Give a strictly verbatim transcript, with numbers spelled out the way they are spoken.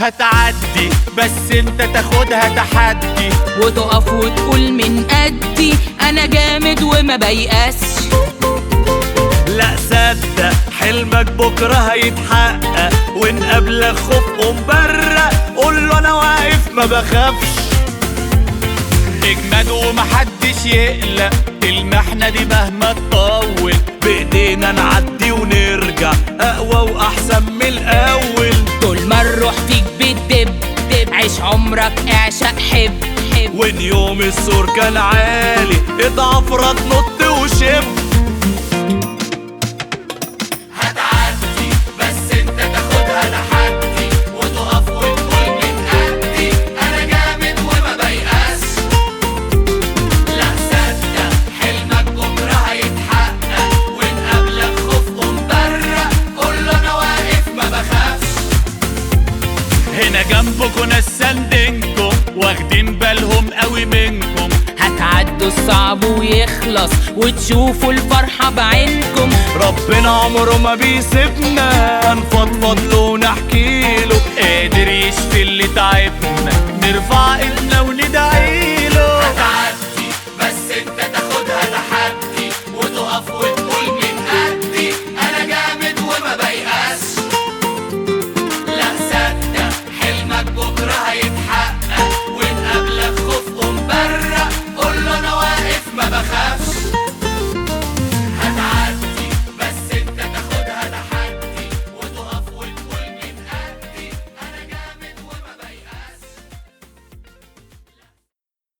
هتعدي بس انت تاخدها تحدي، وتقف وتقول من قدي انا جامد وما بيأسش. لا صدق حلمك بكرة هيتحقق، وان قبلك خوف قوم برق قول له انا واقف ما بخافش. اجمد ومحدش يقلق، المحنة دي مهما تطول بايدينا نعدي ونرجع اقوى واحسن من الاول. طول ما الروح فيك بتدب دب، عيش عمرك اعشق حب حب، وان يوم السور كان عالي اضعف رد نط وشب. هتعدي بس انت تاخدها تحدي، وتقف وتقول من قدي انا جامد وما بيأس. لا صدق حلمك بكره هيتحقق، وان قبلك خوف قوم برق قول له انا واقف ما بخافش. هنا جنبكوا ناس ساندينكم واخدين بالهم قوي منكم، هتعدوا الصعب ويخلص وتشوفوا الفرحة بعينكم. ربنا عمره ما بيسيبنا، هنفضفض له ونحكيله، قادر يشفي اللي تعبنا، نرفع ايدنا وندعيله.